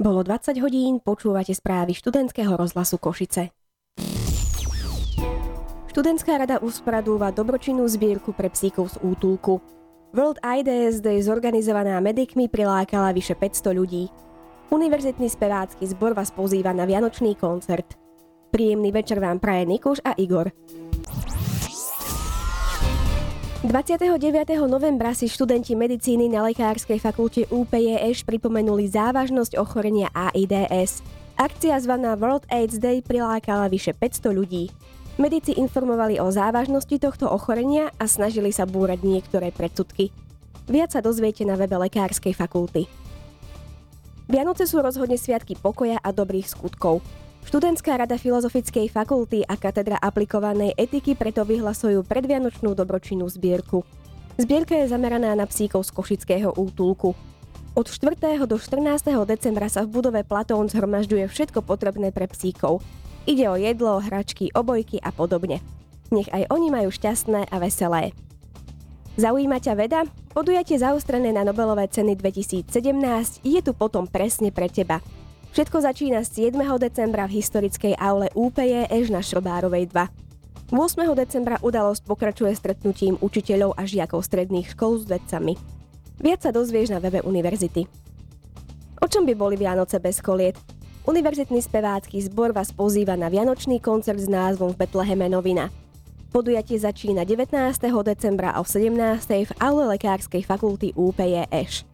Bolo 20 hodín, počúvate správy študentského rozhlasu Košice. Študentská rada usporiadúva dobročinnú zbierku pre psíkov z útulku. World AIDS Day zorganizovaná medikmi prilákala vyše 500 ľudí. Univerzitný spevácky zbor vás pozýva na vianočný koncert. Príjemný večer vám praje Nikuš a Igor. 29. novembra si študenti medicíny na Lekárskej fakulte UPJŠ pripomenuli závažnosť ochorenia AIDS. Akcia zvaná World AIDS Day prilákala vyše 500 ľudí. Medici informovali o závažnosti tohto ochorenia a snažili sa búrať niektoré predsudky. Viac sa dozviete na webe Lekárskej fakulty. Vianoce sú rozhodne sviatky pokoja a dobrých skutkov. Študentská rada Filozofickej fakulty a katedra aplikovanej etiky preto vyhlasujú predvianočnú dobročinnú zbierku. Zbierka je zameraná na psíkov z košického útulku. Od 4. do 14. decembra sa v budove Platón zhromažďuje všetko potrebné pre psíkov. Ide o jedlo, hračky, obojky a podobne. Nech aj oni majú šťastné a veselé. Zaujíma ťa veda? Podujatie zaostrené na Nobelové ceny 2017 je tu potom presne pre teba. Všetko začína 7. decembra v historickej aule UPJŠ na Šrobárovej 2. 8. decembra udalosť pokračuje stretnutím učiteľov a žiakov stredných škôl s vedcami. Viac sa dozvieš na webe univerzity. O čom by boli Vianoce bez koliet? Univerzitný spevácky zbor vás pozýva na vianočný koncert s názvom V Betleheme novina. Podujatie začína 19. decembra o 17. v aule Lekárskej fakulty UPJŠ.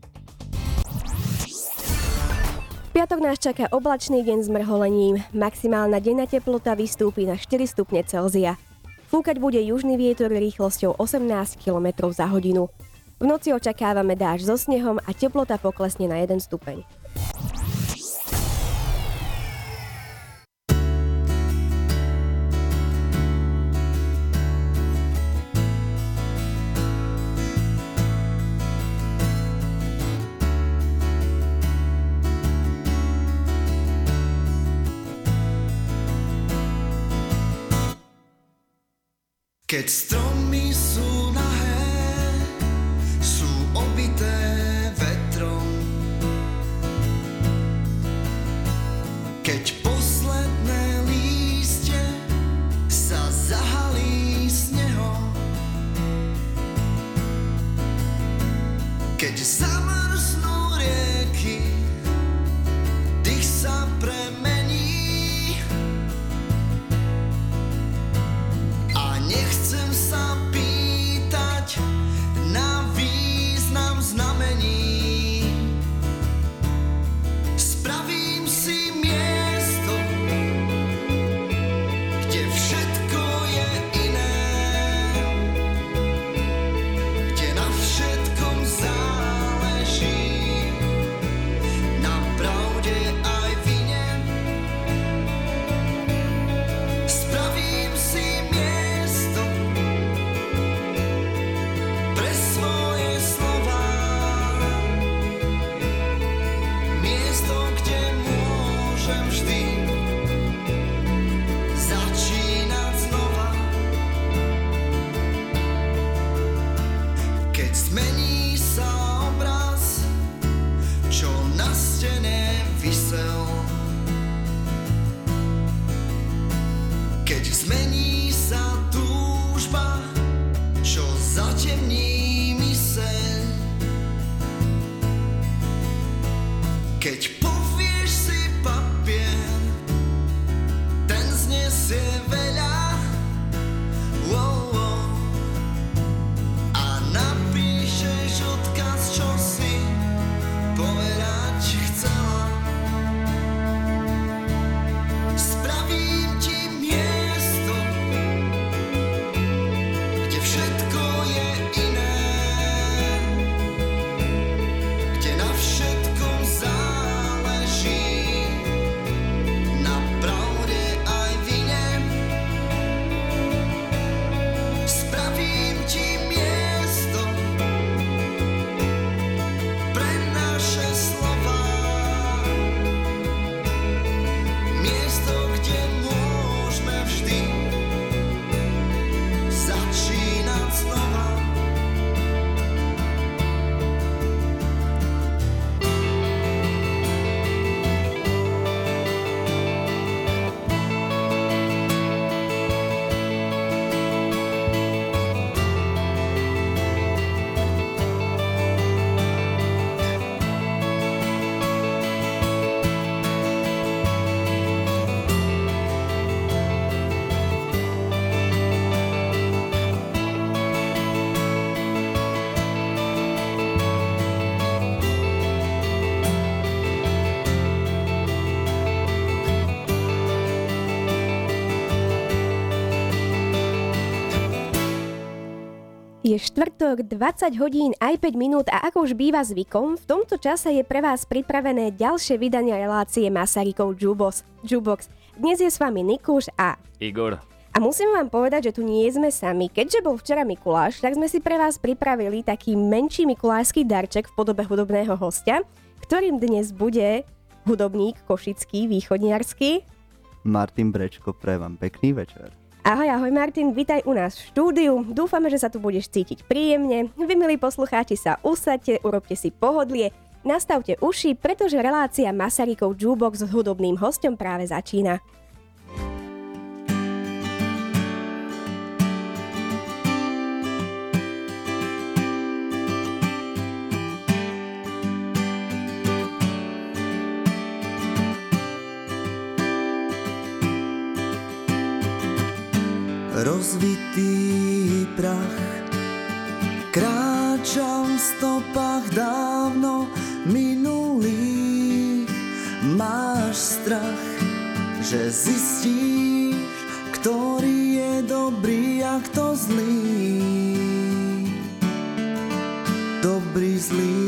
V piatok nás čaká oblačný deň s mrholením. Maximálna denná teplota vystúpi na 4 stupne Celzia. Fúkať bude južný vietor rýchlosťou 18 km za hodinu. V noci očakávame dážď so snehom a teplota poklesne na 1 stupeň. Keď stromy sú nahé, sú obité vetrom. Keď posledné lístie sa zahalí snehom. Keď zamrznú rieky, dých sa premení. Nechcem sa pýtať na význam znamení. Spravím si miesto, kde všetko je iné, kde na všetkom záleží. Je štvrtok, 20 hodín aj 5 minút a ako už býva zvykom, v tomto čase je pre vás pripravené ďalšie vydanie relácie Masarykov Jukebox. Dnes je s vami Nikuš a Igor. A musím vám povedať, že tu nie sme sami. Keďže bol včera Mikuláš, tak sme si pre vás pripravili taký menší mikulášsky darček v podobe hudobného hostia, ktorým dnes bude hudobník košický, východniarsky Martin Brečko, pre vám pekný večer. Ahoj Martin, vítaj u nás v štúdiu. Dúfame, že sa tu budeš cítiť príjemne. Vy, milí poslucháči, sa usaďte, urobte si pohodlie, nastavte uši, pretože relácia Masarykov Jukebox s hudobným hosťom práve začína. Rozvitý prach, kráčam v stopách dávno minulých. Máš strach, že zistíš, ktorý je dobrý a kto zlý. Dobrý, zlý.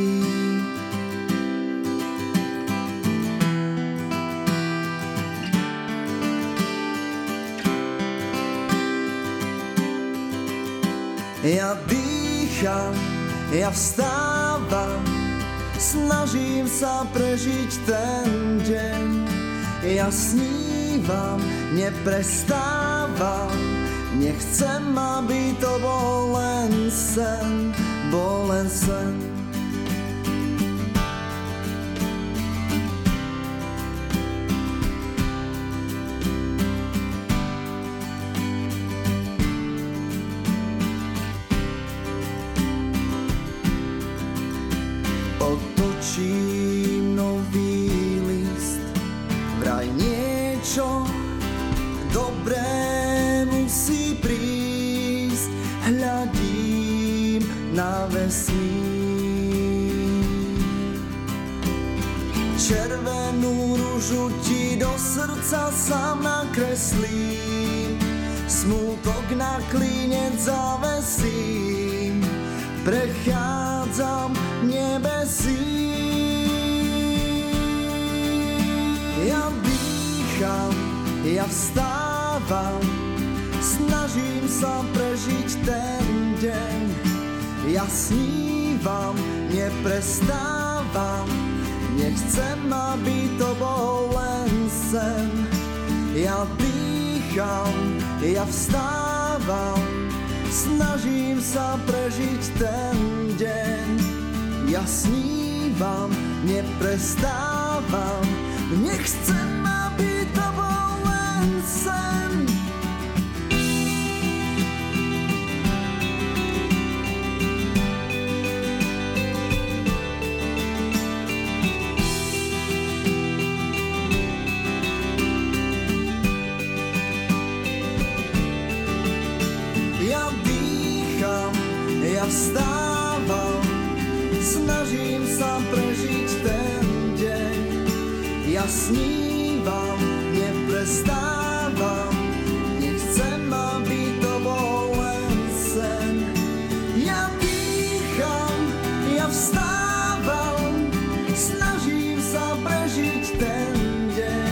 Ja dýcham, ja vstávam, snažím sa prežiť ten deň. Ja snívam, neprestávam, nechcem, aby to bol len sen, bol len sen. Otočím nový list, vraj niečo dobré musí prísť. Hľadím na vesmír, červenú ružu ti do srdca sám nakreslím. Smútok na klinec zavesím, prechádzam nebesí. Ja dýcham, ja vstávam, snažím sa prežiť ten deň. Ja snívam, neprestávam, nechcem, aby to bol len sen. Ja dýcham, ja vstávam, snažím sa prežiť ten deň. Ja snívam, neprestávam, nechcem, aby to bol len sen. Ja vstávam, snažím sa prežiť ten deň. Ja snívam, neprestávam, nechcem, aby to bol len sen. Ja dýcham, ja vstávam, snažím sa prežiť ten deň.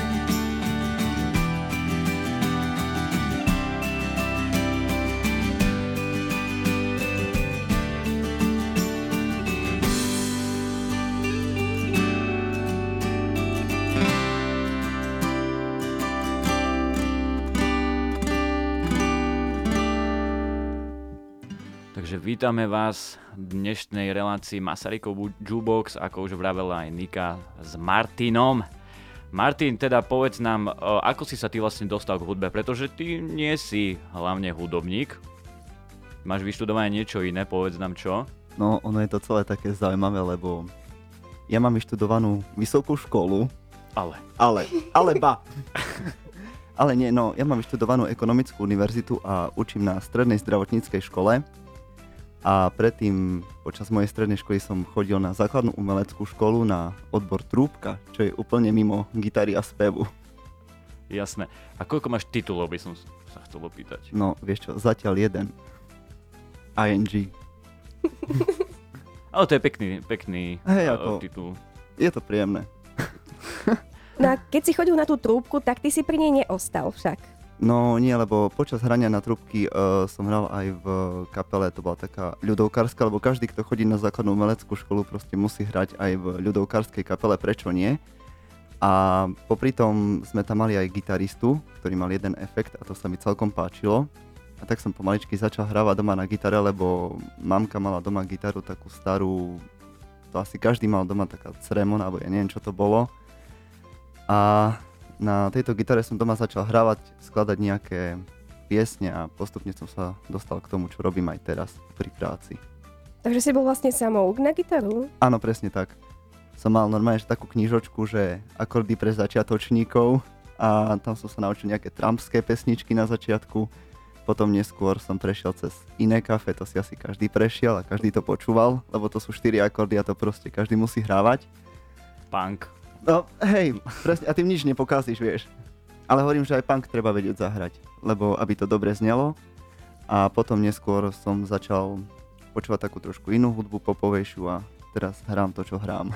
Takže vítame vás v dnešnej relácii Masarykov Jukebox, ako už vravela aj Nika s Martinom. Martin, teda povedz nám, ako si sa ty vlastne dostal k hudbe, pretože ty nie si hlavne hudobník. Máš vyštudované niečo iné, povedz nám čo. No, ono je to celé také zaujímavé, lebo ja mám vyštudovanú vysokú školu. Ale nie, no, ja mám vyštudovanú ekonomickú univerzitu a učím na strednej zdravotníckej škole. A predtým, počas mojej strednej školy som chodil na základnú umeleckú školu na odbor trúbka, čo je úplne mimo gitary a spevu. Jasné. A koľko máš titulov, by som sa chcel opýtať? No, vieš čo, zatiaľ jeden. ING. Ale to je pekný titul. Je to príjemné. No a keď si chodil na tú trúbku, tak ty si pri nej neostal však. No nie, lebo počas hrania na trúbky som hral aj v kapele, to bola taká ľudovkárska, lebo každý, kto chodí na základnú umeleckú školu, proste musí hrať aj v ľudovkárskej kapele, prečo nie? A popri tom sme tam mali aj gitaristu, ktorý mal jeden efekt a to sa mi celkom páčilo. A tak som pomaličky začal hrávať doma na gitare, lebo mamka mala doma gitaru takú starú, to asi každý mal doma, taká Ceremon, alebo ja neviem čo to bolo. A na tejto gitare som doma začal hrávať, skladať nejaké piesne a postupne som sa dostal k tomu, čo robím aj teraz pri práci. Takže si bol vlastne samouk na gitaru? Áno, presne tak. Som mal normálne takú knižočku, že akordy pre začiatočníkov a tam som sa naučil nejaké trumpské pesničky na začiatku. Potom neskôr som prešiel cez iné kafe, to si asi každý prešiel a každý to počúval, lebo to sú 4 akordy a to proste každý musí hrávať. Punk. No hej, presne, a tým nič nepokazíš, vieš. Ale hovorím, že aj punk treba vedieť zahrať, lebo aby to dobre znelo. A potom neskôr som začal počúvať takú trošku inú hudbu, popovejšiu a teraz hrám to, čo hrám.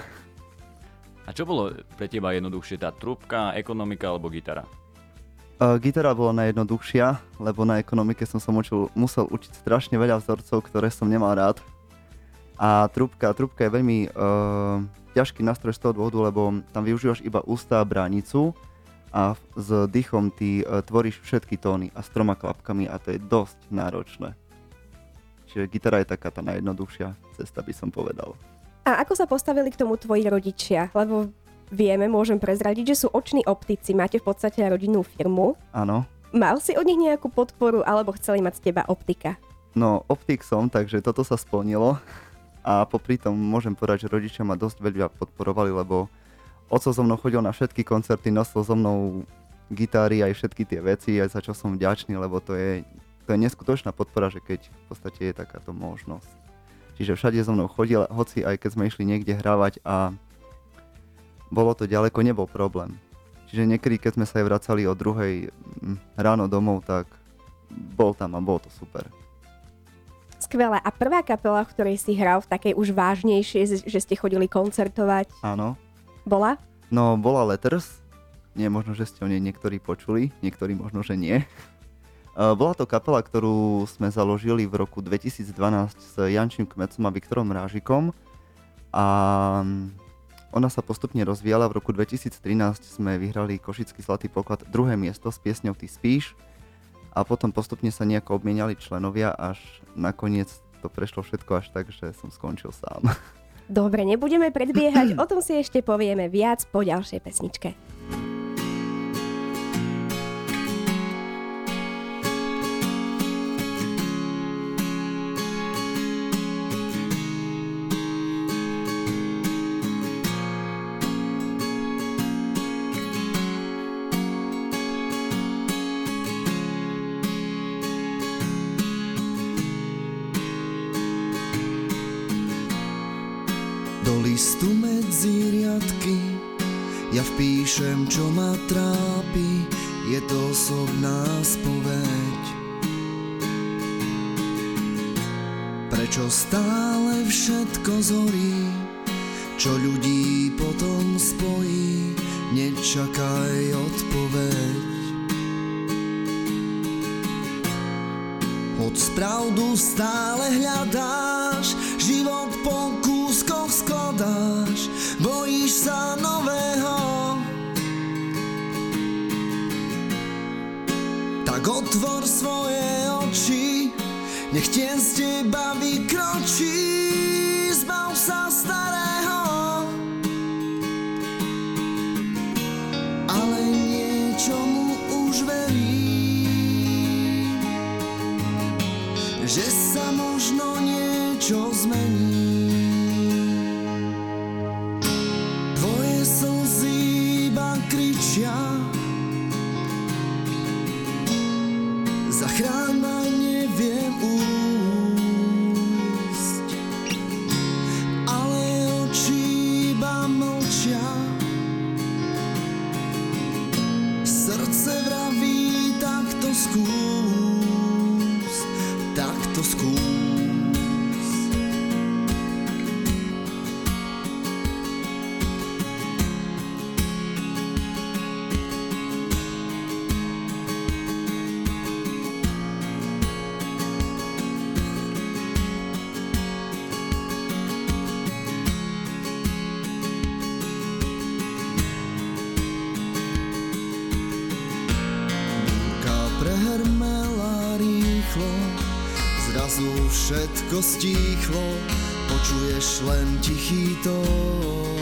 A čo bolo pre teba jednoduchšie, tá trúbka, ekonomika alebo gitara? Gitara bola najjednoduchšia, lebo na ekonomike som sa musel učiť strašne veľa vzorcov, ktoré som nemal rád. A trúbka je veľmi ťažký nástroj z toho dôvodu, lebo tam využívaš iba ústa a bránicu a s dýchom ty tvoríš všetky tóny a s 3 klapkami a to je dosť náročné. Čiže gitara je taká tá najjednoduchšia cesta, by som povedal. A ako sa postavili k tomu tvoji rodičia? Lebo môžem prezradiť, že sú oční optici, máte v podstate rodinnú firmu. Áno. Mal si od nich nejakú podporu, alebo chceli mať z teba optika? No, optik som, takže toto sa splnilo. A popri tom môžem povedať, že rodičia ma dosť veľa podporovali, lebo oco so mnou chodil na všetky koncerty, nosil so mnou gitáry aj všetky tie veci, aj za čo som vďačný, lebo to je neskutočná podpora, že keď v podstate je takáto možnosť. Čiže všade so mnou chodil, hoci aj keď sme išli niekde hrávať a bolo to ďaleko, nebol problém. Čiže niekedy, keď sme sa aj vracali o 2:00 ráno domov, tak bol tam a bolo to super. Skvelé. A prvá kapela, v ktorej si hral v takej už vážnejšej, že ste chodili koncertovať? Áno. Bola? No, bola Letters. Nie, možno, že ste o nej niektorí počuli, niektorí možno, že nie. Bola to kapela, ktorú sme založili v roku 2012 s Jančím Kmecom a Viktorom Rážikom. A ona sa postupne rozvíjala. V roku 2013 sme vyhrali Košický zlatý poklad 2. miesto s piesňou Ty spíš. A potom postupne sa nejako obmieniali členovia, až nakoniec to prešlo všetko až tak, že som skončil sám. Dobre, nebudeme predbiehať, o tom si ešte povieme viac po ďalšej pesničke. Do listu medzi riadky ja vpíšem, čo ma trápi, je to osobná spoveď. Prečo stále všetko zhorí, čo ľudí potom spojí, nečakaj odpoveď. Hoď pravdu stále hľadáš, život po kúskoch skladáš, bojíš sa nového. Tak otvor svoje oči, nech tieň z teba vykročí, zbav sa starého. Ale niečomu už verím, že sa možno niečo zmení. Tvoje slzy iba kričia, zachráň ma, neviem újsť, ale oči iba mlčia. Srdce vraví, tak to skús, tak to skús. všetko stíchlo, počuješ len tichý tón.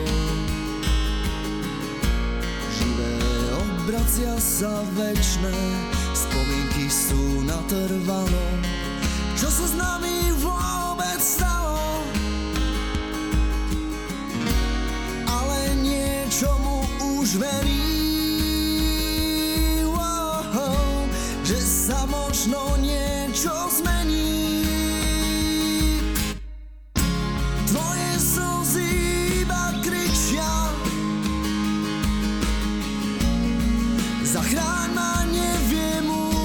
Živé obracia sa večné, spomienky sú natrvalo. Čo sa s nami vôbec stalo? Ale niečomu už verím, že sa možno niečo zmení. Tvoje slzy iba kričia, zachráň ma, neviem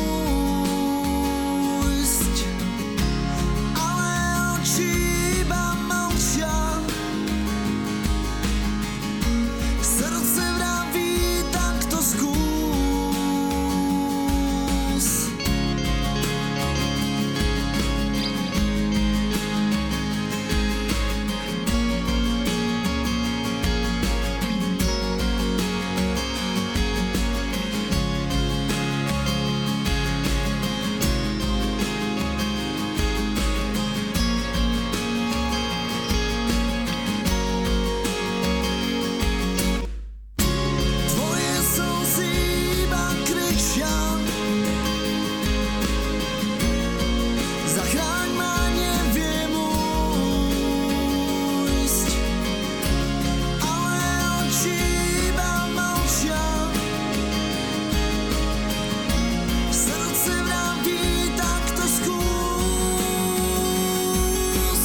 ujsť, ale oči iba mlčia. Srdce vraví, tak to skús. Tvoje slzy iba kričia, zachráň ma, neviem ujsť, ale oči iba mlčia. Srdce vraví, tak to skús.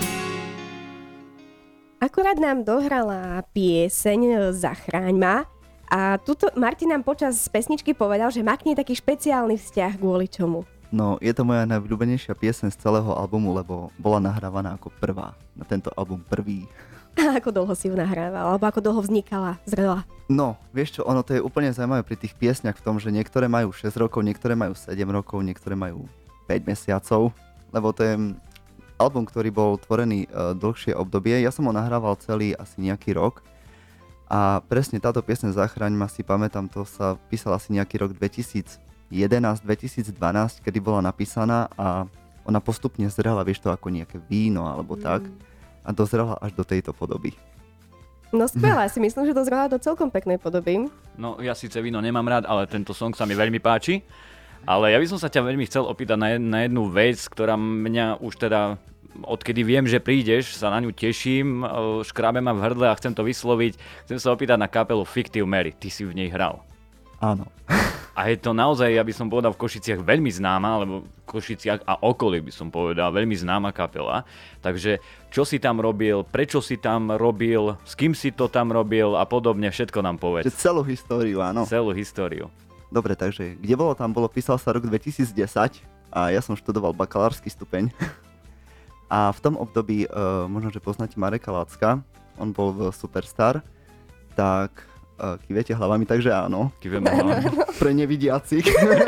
Akurát nám dohrala pieseň Zachráň ma a tuto Martin nám počas pesničky povedal, že má k nej taký špeciálny vzťah, kvôli čomu. No, je to moja najobľúbenejšia pieseň z celého albumu, lebo bola nahrávaná ako prvá. Na tento album prvý. A ako dlho si ju nahrával, alebo ako dlho vznikala, zrela? No, vieš čo, ono to je úplne zaujímavé pri tých piesňach v tom, že niektoré majú 6 rokov, niektoré majú 7 rokov, niektoré majú 5 mesiacov, lebo to je album, ktorý bol tvorený dlhšie obdobie. Ja som ho nahrával celý asi nejaký rok a presne táto pieseň Zachraň ma, si pamätám, to sa písal asi nejaký rok 2011-2012, kedy bola napísaná a ona postupne zrela, vieš to, ako nejaké víno alebo tak, a dozrela až do tejto podoby. No skvelá, si myslím, že dozrela do celkom peknej podoby. No ja síce víno nemám rád, ale tento song sa mi veľmi páči. Ale ja by som sa ťa veľmi chcel opýtať na jednu vec, ktorá mňa už teda, odkedy viem, že prídeš, sa na ňu teším, škrábe ma v hrdle a chcem to vysloviť. Chcem sa opýtať na kapelu Fictive Mary, ty si v nej hral. Áno. A je to naozaj, ja by som povedal, v Košiciach veľmi známa, alebo v Košiciach a okolí by som povedal, veľmi známa kapela. Takže čo si tam robil, prečo si tam robil, s kým si to tam robil a podobne, všetko nám povedz. Celú históriu, áno. Celú históriu. Dobre, takže kde bolo tam bolo, písal sa rok 2010 a ja som študoval bakalársky stupeň. A v tom období, možno, že poznáte Mareka Lacka, on bol v Superstar, tak kývete hlavami, takže áno. Kýveme hlavami. Pre nevidiacich.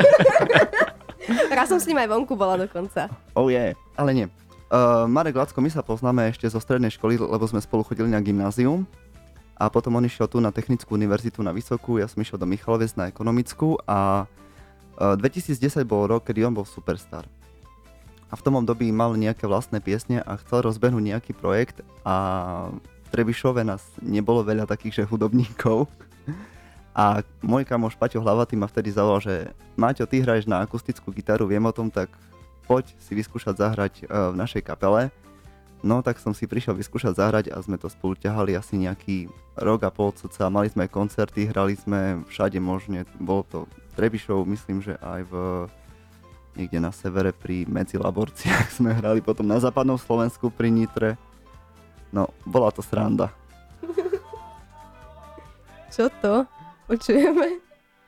Raz som s ním aj vonku bola dokonca. Oh yeah, ale nie. Marek Lacko, my sa poznáme ešte zo strednej školy, lebo sme spolu chodili na gymnázium. A potom on išiel tu na Technickú univerzitu na Vysokú, ja som išiel do Michalovec na Ekonomickú a 2010 bol rok, kedy on bol Superstar. A v tom období mal nejaké vlastné piesne a chcel rozbehnúť nejaký projekt a v Trebišove nás nebolo veľa takých, že hudobníkov. A môj kamoš Paťo Hlavatý ma vtedy zavolal, že Máťo, ty hraješ na akustickú gitaru, viem o tom, tak poď si vyskúšať zahrať v našej kapele. No tak som si prišiel vyskúšať zahrať a sme to spolu ťahali asi nejaký rok a pol cca. Mali sme koncerty, hrali sme všade možne. Bolo to Trebišov, myslím, že aj niekde na severe pri Medzilaborciach sme hrali, potom na západnom Slovensku pri Nitre. No, bola to sranda. Čo to? Počujeme?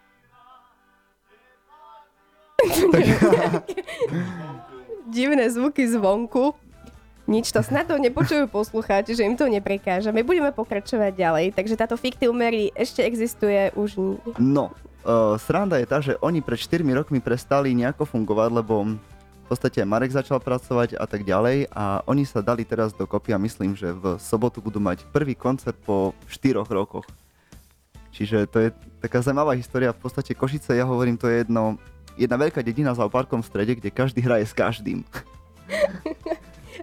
Divné zvuky zvonku. Nič, to snad to nepočujú poslucháči, že im to neprekáža. My budeme pokračovať ďalej, takže táto Fictive Mary ešte existuje už... No, sranda je tá, že oni pred 4 rokmi prestali nejako fungovať, lebo v podstate Marek začal pracovať a tak ďalej a oni sa dali teraz dokopy a myslím, že v sobotu budú mať prvý koncert po 4 rokoch. Čiže to je taká zaujímavá história, v podstate Košice, ja hovorím, to je jedna veľká dedina s parkom v strede, kde každý hraje s každým.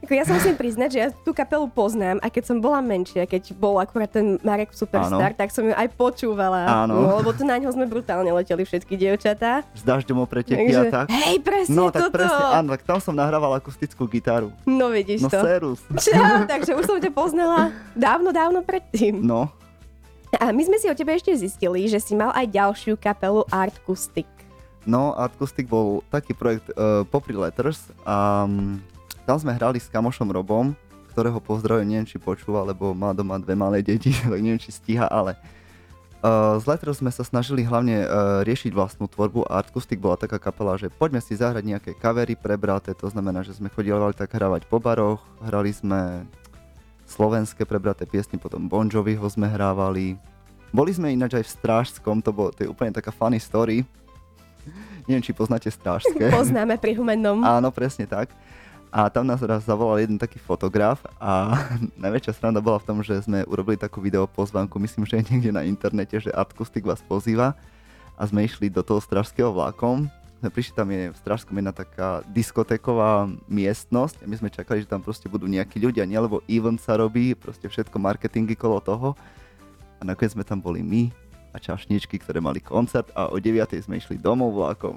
Ako ja sa musím priznať, že ja tú kapelu poznám a keď som bola menšia, keď bol akurát ten Marek Superstar, tak som ju aj počúvala. Áno. No, lebo tu na ňo sme brutálne leteli všetky dievčatá. S dažďom o preteky a tak. Hej, presne No tak toto. presne, áno, tak tam som nahrával akustickú gitaru. No vidíš No to. serus. Čau, takže už som ťa poznala dávno predtým. No, A my sme si o tebe ešte zistili, že si mal aj ďalšiu kapelu Artkustik. no Artkustik bol taký projekt popri Letters a tam sme hrali s kamošom Robom, ktorého pozdravujem, neviem či počúva, lebo má doma 2 malé deti, tak neviem či stíha, ale z Letters sme sa snažili hlavne riešiť vlastnú tvorbu a Artkustik bola taká kapela, že poďme si zahrať nejaké covery prebraté, to znamená, že sme chodili tak hrávať po baroch, hrali sme slovenské prebraté piesny, potom Bon Joviho sme hrávali. Boli sme ináč aj v Strážskom, to je úplne taká funny story. Neviem, či poznáte Strážske. Poznáme pri Humennom. Áno, presne tak. A tam nás raz zavolal jeden taký fotograf a najväčšia sranda bola v tom, že sme urobili takú videopozvánku, myslím, že je niekde na internete, že Artkustik vás pozýva a sme išli do toho Strážskeho vlakom. Sme prišli, tam je v Strážskom jedna taká diskotéková miestnosť a my sme čakali, že tam proste budú nejakí ľudia, nie, lebo event sa robí, proste všetko marketingy kolo toho. A nakoniec sme tam boli my a čašničky, ktoré mali koncert a o 9:00 sme išli domov vlakom.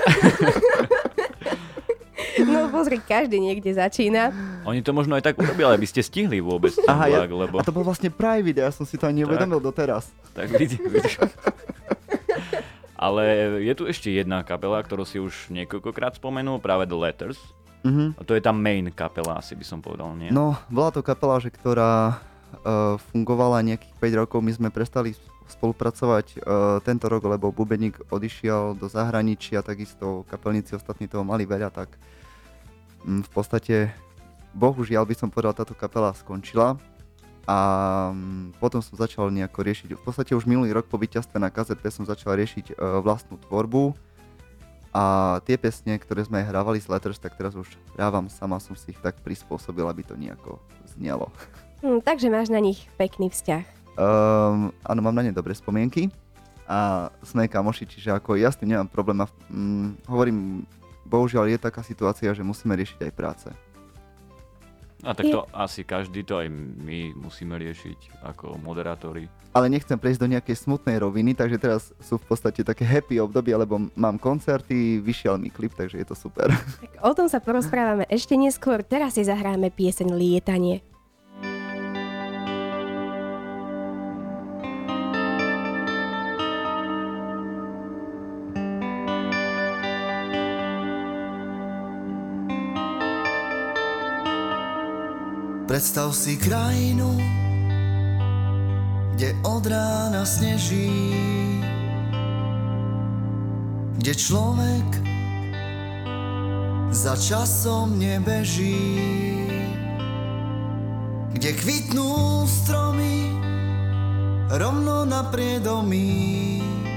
No pozri, každý niekde začína. Oni to možno aj tak urobili, aby ste stihli vôbec ten vlak, lebo... A to bol vlastne private, ja som si to ani neuvedomil doteraz. Tak vidíš. Ale je tu ešte jedna kapela, ktorú si už niekoľkokrát spomenul, práve The Letters. A to je tá main kapela, asi by som povedal, nie? No, bola to kapela, ktorá fungovala nejakých 5 rokov. My sme prestali spolupracovať tento rok, lebo bubeník odišiel do zahraničia, takisto kapelníci ostatní toho mali veľa, tak v podstate, bohužiaľ by som povedal, táto kapela skončila a potom som začal nejako riešiť, v podstate už minulý rok po víťazstve na KZP som začal riešiť vlastnú tvorbu a tie piesne, ktoré sme aj hrávali z Letters, tak teraz už hrávam sama, som si ich tak prispôsobil, aby to nejako znelo. Takže máš na nich pekný vzťah. Áno, mám na ne dobré spomienky a sme kamoši, čiže ako ja s tým nemám problém a hovorím, bohužiaľ je taká situácia, že musíme riešiť aj práce. A tak to asi každý, to aj my musíme riešiť ako moderátori. Ale nechcem prejsť do nejakej smutnej roviny, takže teraz sú v podstate také happy obdobie, lebo mám koncerty, vyšiel mi klip, takže je to super. Tak o tom sa porozprávame ešte neskôr, teraz si zahráme pieseň Lietanie. Predstav si krajinu, kde od rána sneží, kde človek za časom nebeží, kde kvitnú stromy rovno na priedomí.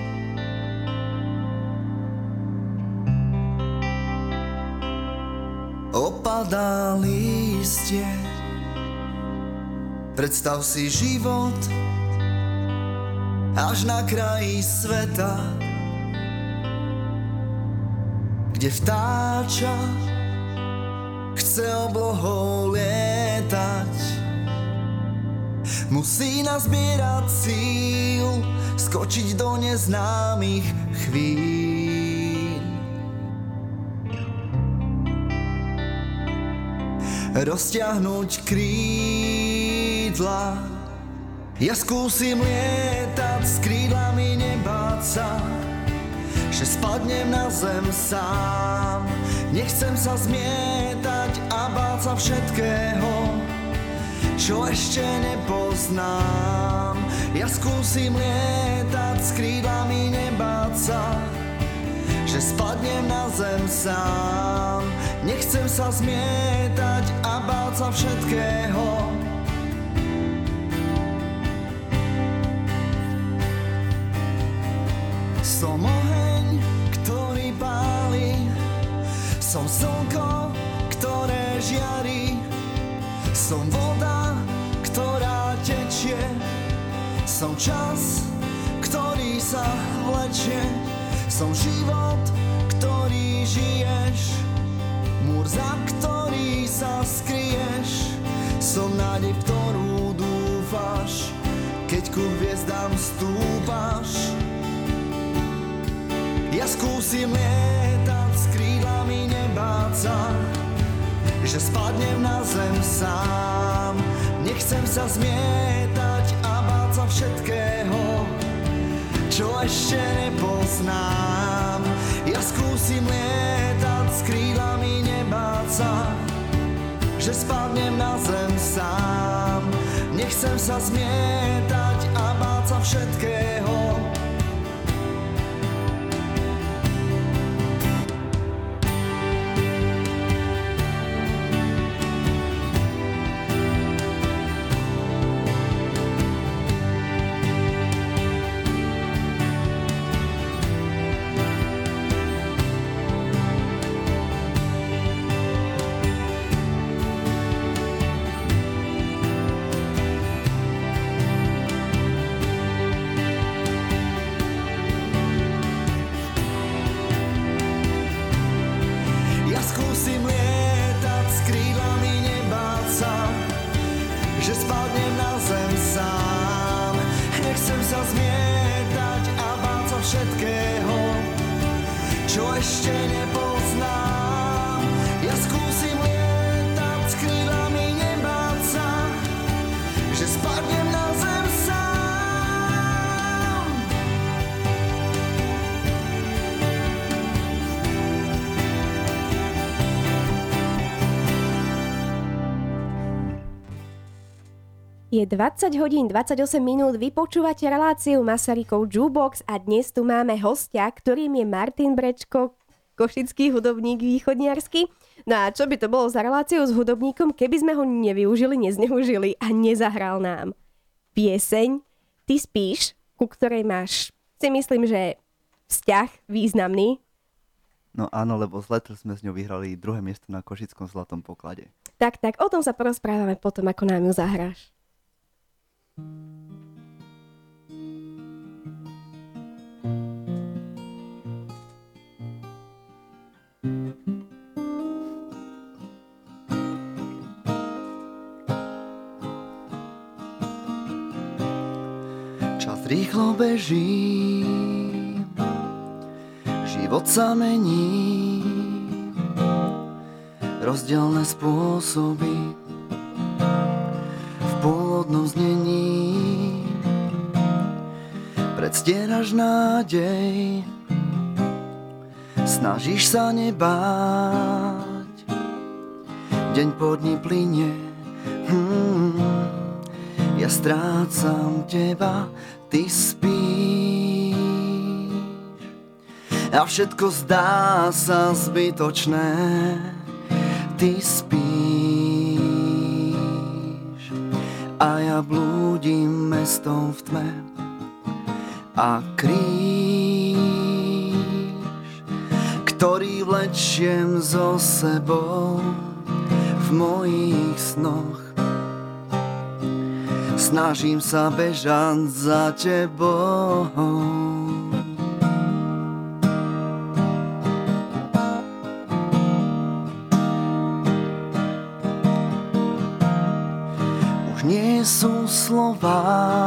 Opadá lístie. Predstav si život až na kraji sveta, kde vtáča chce oblohou lietať. Musí nazbierať síl, skočiť do neznámych chvíľ. Rozťahnuť krídla, ja skúsim lietať s krídlami, nebáť sa, že spadnem na zem sám. Nechcem sa zmietať a báť sa všetkého, čo ešte nepoznám. Ja skúsim lietať s krídlami, nebáť sa, že spadnem na zem sám. Nechcem sa zmietať a báť sa všetkého. Som oheň, ktorý páli, som slnko, ktoré žiari, som voda, ktorá tečie, som čas, ktorý sa vlečie, som život, ktorý žiješ. múr, za ktorý sa skryješ. Som nádej, v ktorú dúfaš, keď ku hviezdám stúpaš. Ja skúsim lietať s krídlami, nebáť sa, že spadnem na zem sám. Nechcem sa zmietať a báť sa všetkého, čo ešte nepoznám. Ja skúsim lietať s krídlami, nebáť sa, že spadnem na zem sám. Nechcem sa zmietať a báť sa všetkého. Je 20 hodín 28 minút, vy počúvate reláciu Masarykov Jukebox a dnes tu máme hostia, ktorým je Martin Brečko, košický hudobník východniarsky. No a čo by to bolo za reláciu s hudobníkom, keby sme ho nevyužili, nezneužili a nezahral nám pieseň Ty spíš, ku ktorej máš, si myslím, že vzťah významný. No áno, lebo z Letter sme s ňou vyhrali 2. miesto na Košickom zlatom poklade. Tak, o tom sa porozprávame potom, ako nám ju zahráš. Čas rýchlo beží, život sa mení, rozdielne spôsoby v pôvodnom znení. Predstieraš nádej, snažíš sa nebáť, deň po dni plynie, ja strácam teba, ty spíš. A všetko zdá sa zbytočné, ty spíš. A ja blúdim mestom v tme a kríž, ktorý vlečiem so sebou v mojich snoch. Snažím sa bežať za tebou. Už nie sú slova,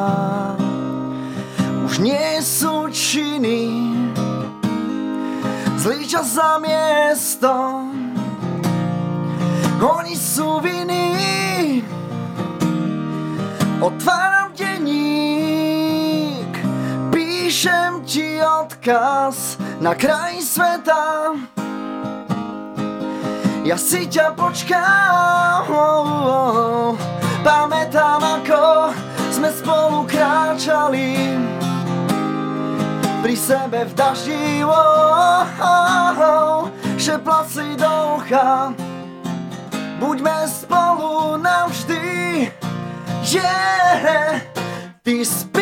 už nie sú činy, zlý čas za miesto, oni sú viny. Otváram denník, píšem ti odkaz na kraji sveta. Ja si ťa počkám, pamätám, ako sme spolu kráčali pri sebe v daždi, šepla si do ucha, buďme spolu navždy. Ty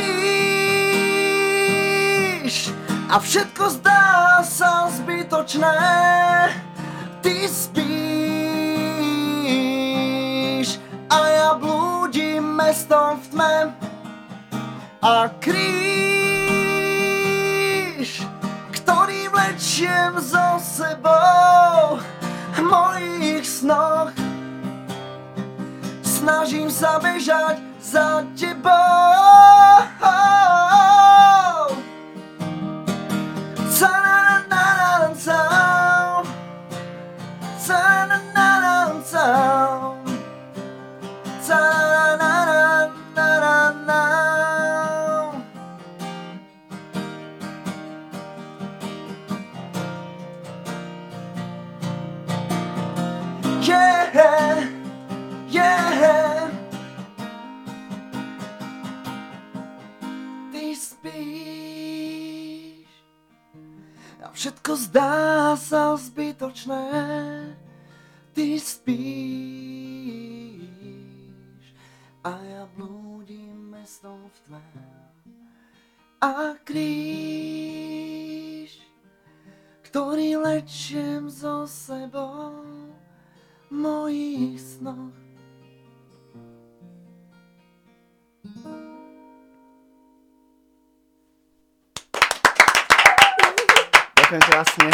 spíš a všetko zdá sa zbytočné. Ty spíš a ja blúdim mestom v tme a kríž, ktorý vlečiem so sebou. mojich snoch. Snažím sa bežať za tebou. Ca-na-na-na-na-na-na-na. Ca-na-na-na-na-na-na. Ca-na-na-na-na-na-na. Yeah, yeah. Ty spíš a všetko zdá sa zbytočné. Ty spíš a ja blúdim mestom v tme. A kríž, ktorý lečiem so sebou v mojich snoch. Ďakujem krásne.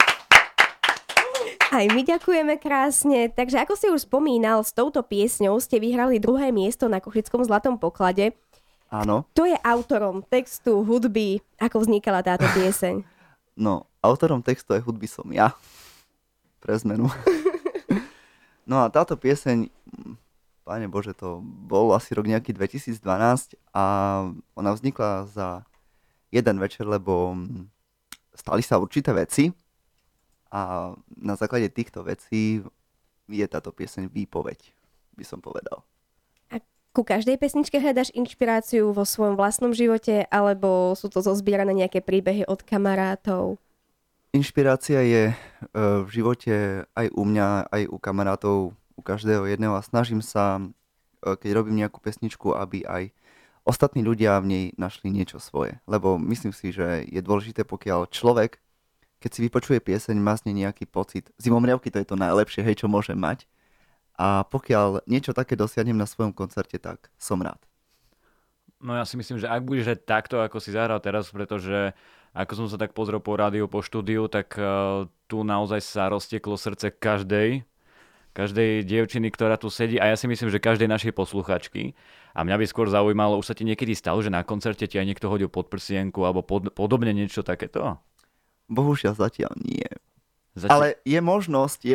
Aj my ďakujeme krásne. Takže ako si už spomínal, s touto piesňou ste vyhrali 2. miesto na Košickom Zlatom poklade. Áno. Kto je autorom textu, hudby? Ako vznikala táto pieseň? No, autorom textu aj hudby som ja. Pre zmenu. No a táto pieseň, Páne Bože, to bol asi rok nejaký 2012 a ona vznikla za jeden večer, lebo stali sa určité veci a na základe týchto vecí je táto pieseň výpoveď, by som povedal. A ku každej pesničke hľadaš inšpiráciu vo svojom vlastnom živote, alebo sú to zozbierané nejaké príbehy od kamarátov? Inšpirácia je v živote aj u mňa, aj u kamarátov, u každého jedného a snažím sa, keď robím nejakú pesničku, aby aj ostatní ľudia v nej našli niečo svoje. Lebo myslím si, že je dôležité, pokiaľ človek, keď si vypočuje pieseň, má z nej nejaký pocit. Zimomriavky to je to najlepšie, hej, čo môže mať. A pokiaľ niečo také dosiahnem na svojom koncerte, tak som rád. No ja si myslím, že ak budeš takto, ako si zahral teraz, pretože ako som sa tak pozrel po rádiu, po štúdiu, tak tu naozaj sa roztieklo srdce každej dievčiny, ktorá tu sedí a ja si myslím, že každej našej posluchačky. A mňa by skôr zaujímalo, už sa ti niekedy stalo, že na koncerte ti aj niekto hodil pod prsienku alebo podobne niečo takéto? Bohužiaľ zatiaľ nie. Ale je možnosť.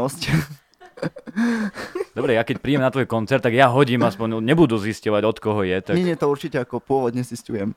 Dobre, ja keď príjem na tvoj koncert, tak ja hodím aspoň, nebudú zisťovať, od koho je. Tak... Nie, to určite ako pôvodne zisťujem.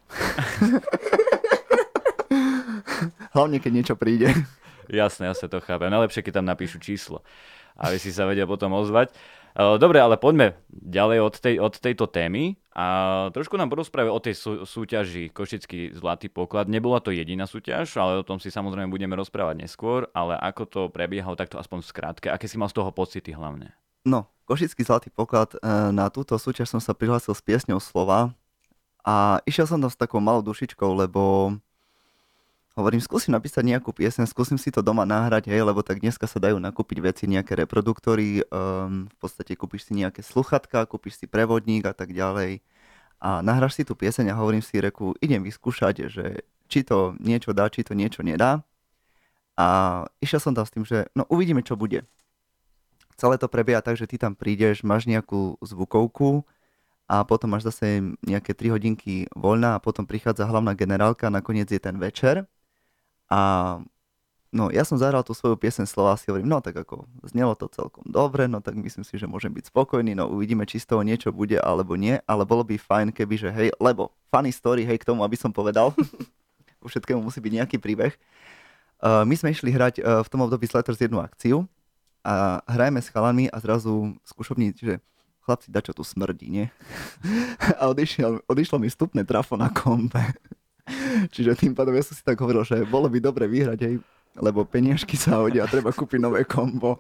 Hlavne, keď niečo príde. Jasné, ja sa to chápem. Najlepšie, keď tam napíšu číslo, aby si sa vedia potom ozvať. Dobre, ale poďme ďalej od tejto témy a trošku nám porozprávaj o tej súťaži Košický Zlatý poklad. Nebola to jediná súťaž, ale o tom si samozrejme budeme rozprávať neskôr, ale ako to prebiehalo, takto aspoň v skratke. Aké si mal z toho pocity hlavne? No, Košický Zlatý poklad, na túto súťaž som sa prihlásil s piesňou Slova a išiel som tam s takou malou dušičkou, lebo hovorím, skúsim napísať nejakú pieseň, skúsim si to doma nahrať, hej, lebo tak dneska sa dajú nakúpiť veci, nejaké reproduktory, v podstate kúpiš si nejaké sluchatka, kúpiš si prevodník a tak ďalej a nahráš si tú pieseň a hovorím si, reku, idem vyskúšať, že či to niečo dá, či to niečo nedá a išiel som tam s tým, že no uvidíme, čo bude. Celé to prebieha tak, že ty tam prídeš, máš nejakú zvukovku a potom máš zase nejaké 3 hodinky voľná a potom prichádza hlavná generálka, nakoniec je ten večer. A no, ja som zahral tú svoju pieseň Slova a si hovorím, no tak ako znelo to celkom dobre, no tak myslím si, že môžem byť spokojný, no uvidíme, či z toho niečo bude alebo nie, ale bolo by fajn, keby, že hej, lebo funny story, hej, k tomu, aby som povedal, ku všetkému musí byť nejaký príbeh. My sme išli hrať v tom období Slaters jednu akciu a hrajeme s chalami a zrazu skúšobní, že chlapci, dačo tu smrdí, nie? A odišlo mi vstupné trafo na kompe. Čiže tým pádom ja som si tak hovoril, že bolo by dobre vyhrať, hej, lebo peniažky sa hodia a treba kúpiť nové kombo.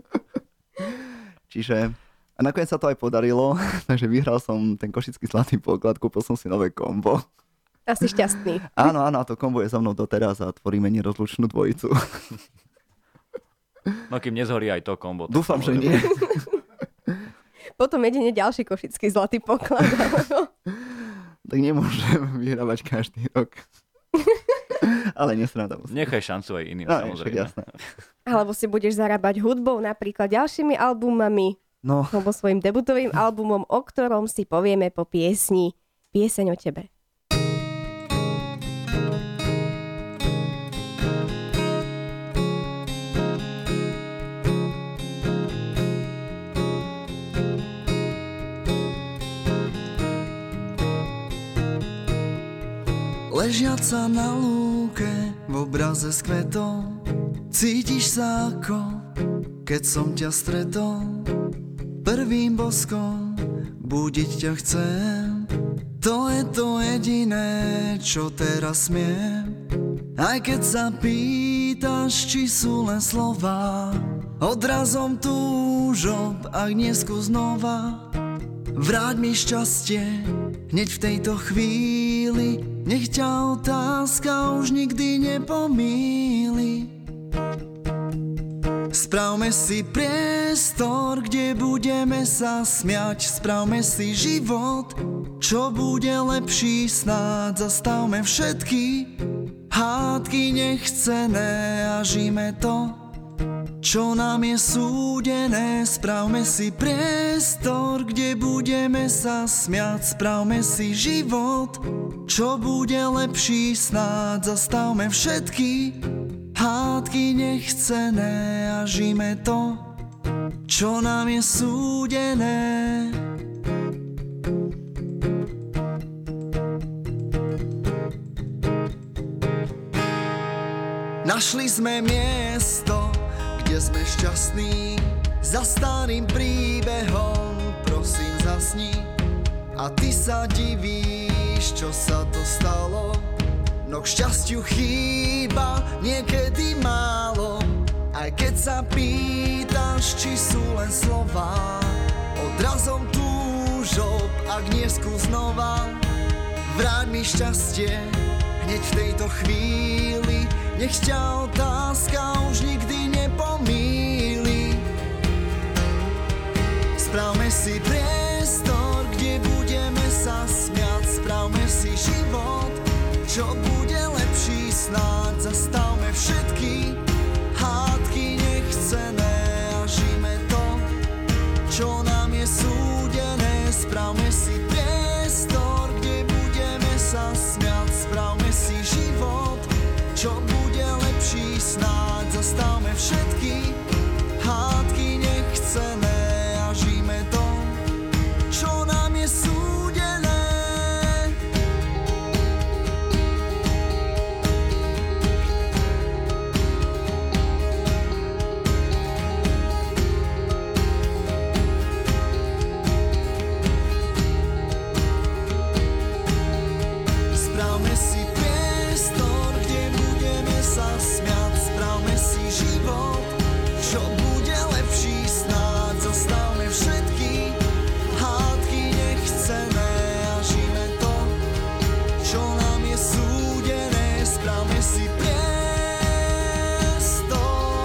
Čiže a nakoniec sa to aj podarilo, takže vyhral som ten Košický Zlatý poklad, kúpil som si nové kombo. Asi šťastný. Áno, a to kombo je za mnou doteraz a tvoríme nerozlučnú dvojicu. No kým nezhorí aj to kombo. Dúfam, že nie. Potom jedine ďalší Košický Zlatý poklad. Tak nemôžem vyhrávať každý rok. Ale nesranda. Nechaj šancu aj iným, No, samozrejme. jasné. Alebo si budeš zarábať hudbou, napríklad ďalšími albumami, No, alebo svojim debutovým albumom, o ktorom si povieme po piesni Pieseň o tebe. Ležiaca na lúke v obraze s kvetou, cítiš sa ako, keď som ťa stretol. Prvým boskom budiť ťa chcem, to je to jediné, čo teraz smiem. Aj keď sa pýtaš, či sú len slova, odrazom túžob, ak nie skús znova. Vráť mi šťastie, hneď v tejto chvíli, nech ťa otázka už nikdy nepomýli. Spravme si priestor, kde budeme sa smiať, spravme si život, čo bude lepší snáď. Zastavme všetky hádky nechcené a žijme to, čo nám je súdené. Spravme si priestor, kde budeme sa smiať, spravme si život, čo bude lepší snáď. Zastavme všetky hádky nechcené a žijme to, čo nám je súdené. Našli sme miesto, kde sme šťastní, za starým príbehom, prosím zasni. A ty sa divíš, čo sa to stalo, no k šťastiu chýba niekedy málo. Aj keď sa pýtaš, či sú len slova, odrazom túžob, ak nie skús znova. Vráť mi šťastie, hneď v tejto chvíli, nech ťa otázka už nikdy nepomýli. Spravme si priestor, kde budeme sa smiať, spravme si život, čo bude lepší snáď. Zastavme všetky hádky nechcené a žijme to, čo nám je súdené. Spravme si priestor, kde budeme sa smiať, spravme si život, čo bude lepší snáď. Zastavme všetky hádky nechcené a žijme to, čo nám je súdené. Spravme si priestor, kde budeme sa smiať, spravme si život, čo bude lepší snáď. Zastavme všetky hádky nechcené a žijme to, čo nám je súdené. Spravme si priestor.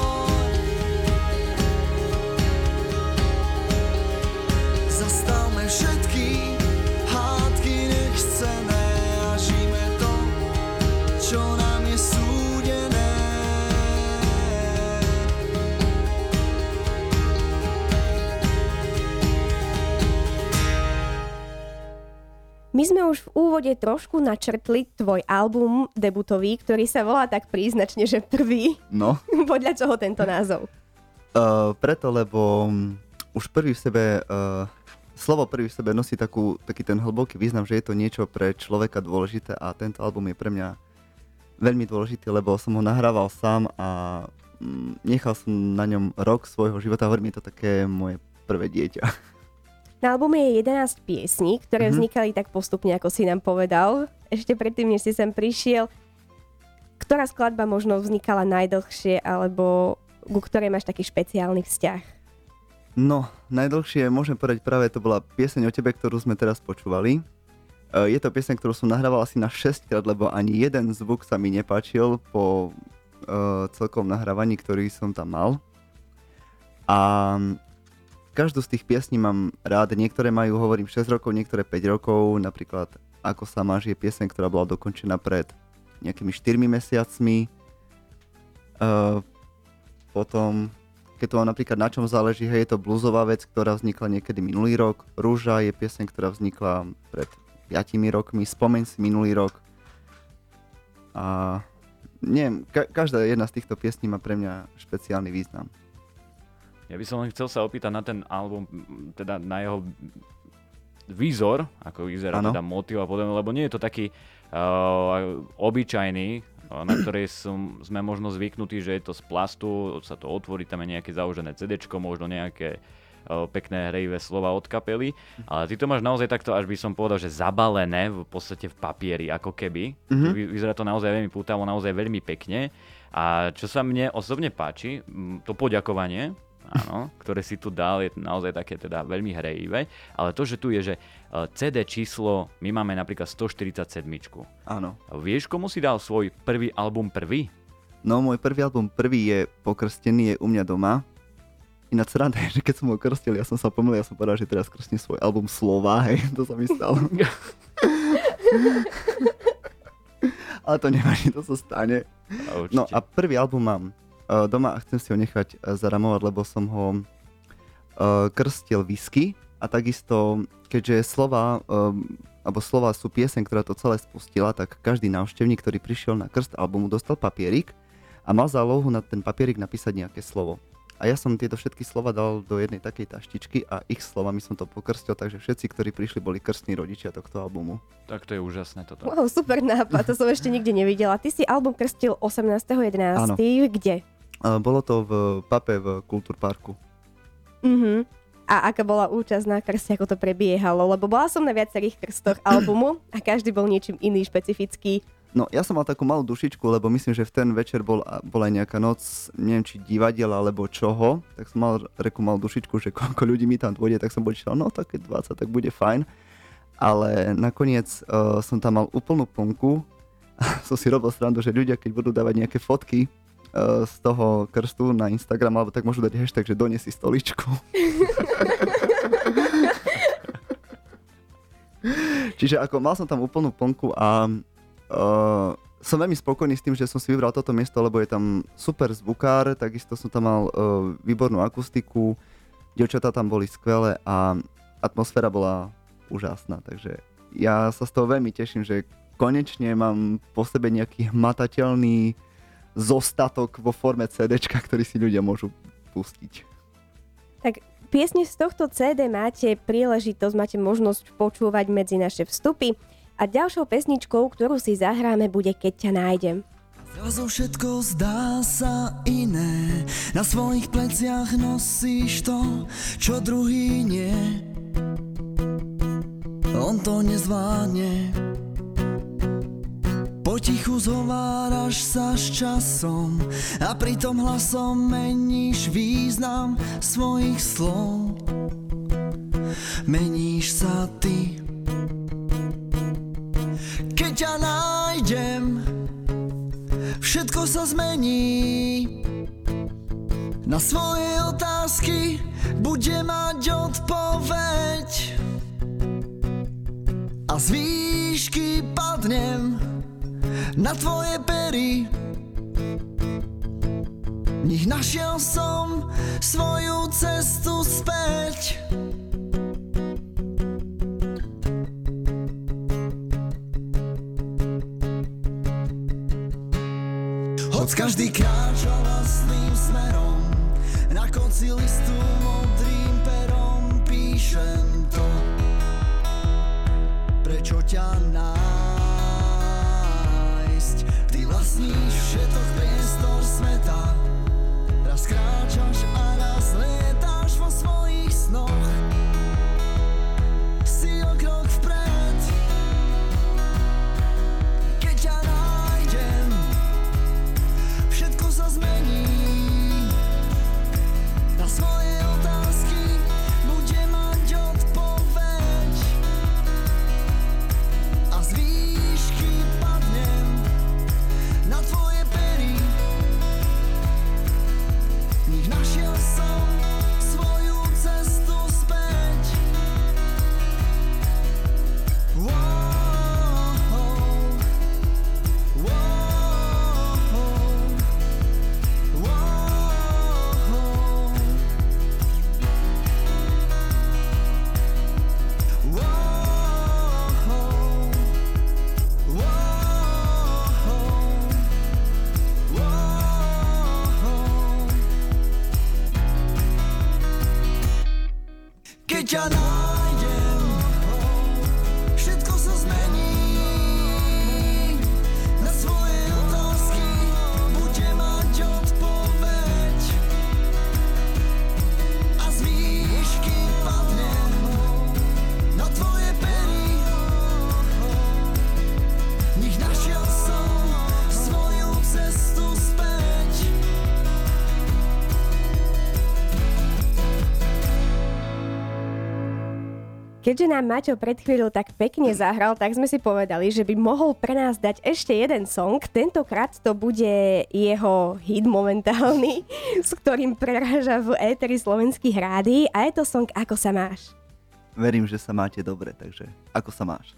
Zastavme všetky hádky nechcené a žijme to, čo nám je súdené. My sme už v úvode trošku načrtli tvoj album debutový, ktorý sa volá tak príznačne, že prvý. no. Podľa čoho tento názov? Preto, lebo už prvý v sebe, slovo prvý v sebe nosí taký ten hlboký význam, že je to niečo pre človeka dôležité a tento album je pre mňa veľmi dôležitý, lebo som ho nahrával sám a nechal som na ňom rok svojho života. Hovorím, je to také moje prvé dieťa. Na albume je 11 piesní, ktoré vznikali tak postupne, ako si nám povedal. Ešte predtým, než si sem prišiel, ktorá skladba možno vznikala najdlhšie, alebo ku ktorej máš taký špeciálny vzťah? No, najdlhšie môžem povedať práve to bola pieseň o tebe, ktorú sme teraz počúvali. Je to pieseň, ktorú som nahrával asi na 6 krát, lebo ani jeden zvuk sa mi nepáčil po celkom nahrávaní, ktorý som tam mal. A každú z tých piesní mám rád, niektoré majú, hovorím, 6 rokov, niektoré 5 rokov, napríklad Ako sa máš je pieseň, ktorá bola dokončená pred nejakými 4 mesiacmi. Potom, keď to mám napríklad na čom záleží, hej, je to bluesová vec, ktorá vznikla niekedy minulý rok. Rúža je pieseň, ktorá vznikla pred 5 rokmi. Spomeň si minulý rok. A neviem, každá jedna z týchto piesní má pre mňa špeciálny význam. Ja by som len chcel sa opýtať na ten album, teda na jeho výzor, ako vyzerá teda motív a podobne, lebo nie je to taký obyčajný, na ktorej sme možno zvyknutí, že je to z plastu, sa to otvorí, tam je nejaké založené CDčko, možno nejaké pekné hrejivé slova od kapely, ale ty to máš naozaj takto, až by som povedal, že zabalené v podstate v papieri, ako keby. Vyzerá to naozaj veľmi pútavo, naozaj veľmi pekne. A čo sa mne osobne páči, to poďakovanie, áno, ktoré si tu dal, je naozaj také teda veľmi hrejivé, ale to, že tu je, že CD číslo, my máme napríklad 147. Áno. Vieš, komu si dal svoj prvý album prvý? No, môj prvý album prvý je Pokrstený, je u mňa doma. Ináč sranda je, že keď som ho krstil, ja som sa pomýlil, ja som povedal, že teraz krstím svoj album Slova, hej, to sa mi stalo. Ale to nevadí, to sa stane. No a prvý album mám doma a chcem si ho nechať zaramovať, lebo som ho krstil whisky a takisto, keďže slova sú pieseň, ktorá to celé spustila, tak každý návštevník, ktorý prišiel na krst albumu, dostal papierik a mal za úlohu na ten papierik napísať nejaké slovo. A ja som tieto všetky slova dal do jednej takej taštičky a ich slovami som to pokrstil, takže všetci, ktorí prišli, boli krstní rodičia tohto albumu. Tak to je úžasné toto. Wow, super nápad, to som ešte nikde nevidela. Ty si album krstil 18.11. Kde? Bolo to v Pape v Kultúrparku. A aká bola účasť na krste, ako to prebiehalo? Lebo bola som na viacerých krstoch albumu a každý bol niečím iný, špecifický. No, ja som mal takú malú dušičku, lebo myslím, že v ten večer bola aj nejaká noc, neviem, či divadiela, alebo čoho. Tak som mal malú dušičku, že koľko ľudí mi tam dôjde, tak som počítal, no tak 20, tak bude fajn. Ale nakoniec som tam mal úplnú plnku a som si robil srandu, že ľudia, keď budú dávať nejaké fotky z toho krstu na Instagram, alebo tak môžu dať hashtag, že donesi stoličku. Čiže ako mal som tam úplnú plnku a som veľmi spokojný s tým, že som si vybral toto miesto, lebo je tam super zvukár, takisto som tam mal výbornú akustiku, dievčatá tam boli skvelé a atmosféra bola úžasná, takže ja sa z toho veľmi teším, že konečne mám po sebe nejaký hmatateľný zostatok vo forme CDčka, ktorý si ľudia môžu pustiť. Tak piesne z tohto CD máte príležitosť, máte možnosť počúvať medzi naše vstupy. A ďalšou pesničkou, ktorú si zahráme, bude Keď ťa nájdem. Zrazu všetko zdá sa iné, na svojich pleciach nosíš to, čo druhý nie. On to nezvládne. Potichu zhováraš sa s časom a pritom hlasom meníš význam svojich slov. Meníš sa ty. Keď ťa nájdem, všetko sa zmení. Na svoje otázky bude mať odpoveď. A z výšky padnem na tvoje pery. V nich našiel som svoju cestu späť. Hoď každý kráča vlastným smerom, na konci listu modrým perom píšem to, prečo ťa nájsť. Ty vlastníš všetok priestor sveta, raz kráčaš a raz lietáš vo svojich snoch. Si o krok vpred, keď ťa nájdem, všetko sa zmení. Na svoje otázky bude mať odpoveď. A z výšky padnem na tvoje pery. V nich našiel som svoju cestu späť. ťa nájdem, všetko sa zmení. Na svoje otázky bude mať odpoveď a z výšky padnem na tvoje pery. Nech našiel som svoju cestu späť. Keďže nám Maťo pred chvíľou tak pekne zahral, tak sme si povedali, že by mohol pre nás dať ešte jeden song. Tentokrát to bude jeho hit momentálny, s ktorým preráža v éteri slovenských rádií a je to song Ako sa máš. Verím, že sa máte dobre, takže ako sa máš?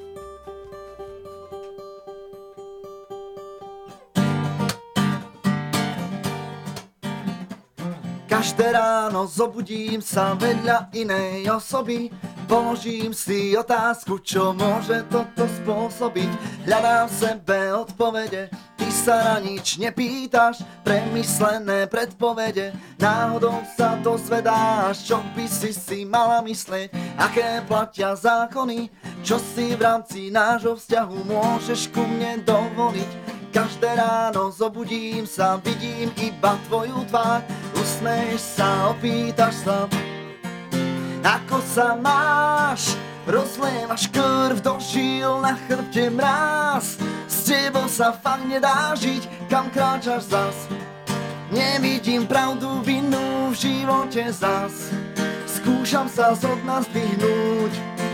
Každé ráno zobudím sa vedľa inej osoby. Položím si otázku, čo môže toto spôsobiť. Hľadám v sebe odpovede, ty sa na nič nepýtaš. Premyslené predpovede, náhodou sa dozvedáš. Čo by si mala myslieť, aké platia zákony, čo si v rámci nášho vzťahu môžeš ku mne dovoliť. Každé ráno zobudím sa, vidím iba tvoju tvár. Usmeješ sa, opýtaš sa, ako sa máš? Rozlievaš krv do žil, na chrbte mráz. S tebou sa fakt nedá žiť, kam kráčaš zas? Nevidím pravdu, vinu v živote zas. Skúšam sa zo dna zdvihnúť.